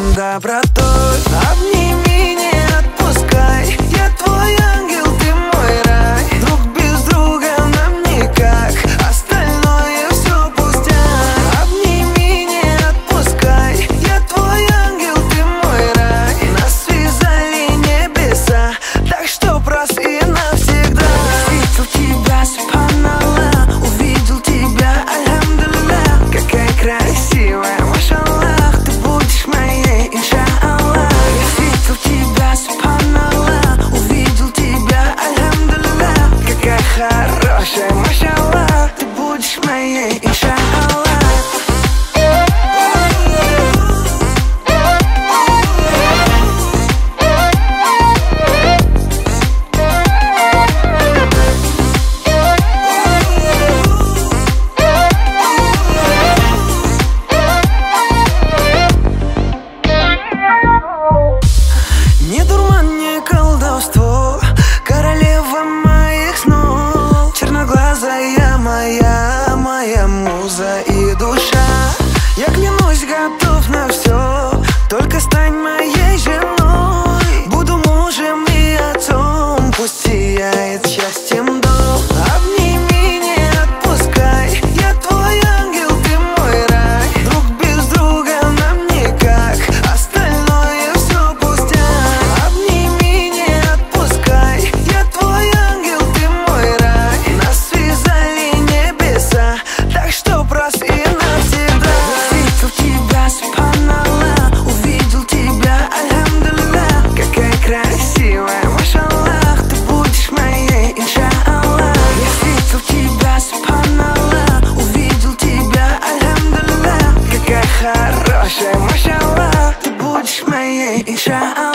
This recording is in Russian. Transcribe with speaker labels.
Speaker 1: всем добротой. Обними, не отпускай, я твой ангел, ты мой рай. Друг без друга нам никак, остальное все пустяк. Обними, не отпускай, я твой ангел, ты мой рай. Нас связали небеса, так что раз и навсегда. Увидел тебя, субханаллах, увидел тебя, альхамдулиллах. Какая красивая, машаллах, ты будешь моей, иншаллах. Я видел тебя, субханаллах, увидел тебя, альхамдулиллах. Какая хорошая, машаллах, ты будешь моей, иншаллах. Не дурман, не колдовство, королева моих снов, черноглазая моя муза и душа. Я клянусь, готов на все, только стань моей женой. Буду мужем и отцом, пусть сияет счастьем дом. Обними, не отпускай, я твой ангел, ты мой рай. Друг без друга нам никак, остальное все пустяк. Обними, не отпускай, я твой ангел, ты мой рай. Нас связали небеса, так что раз и навсегда. Увидел тебя, субханаллах, увидел тебя, альхамдулиллах. Какая красивая, машаллах, ты будешь моей, иншаллах. Я видел тебя, субханаллах, увидел тебя, альхамдулиллах. Какая хорошая, машаллах, ты будешь моей, иншаллах.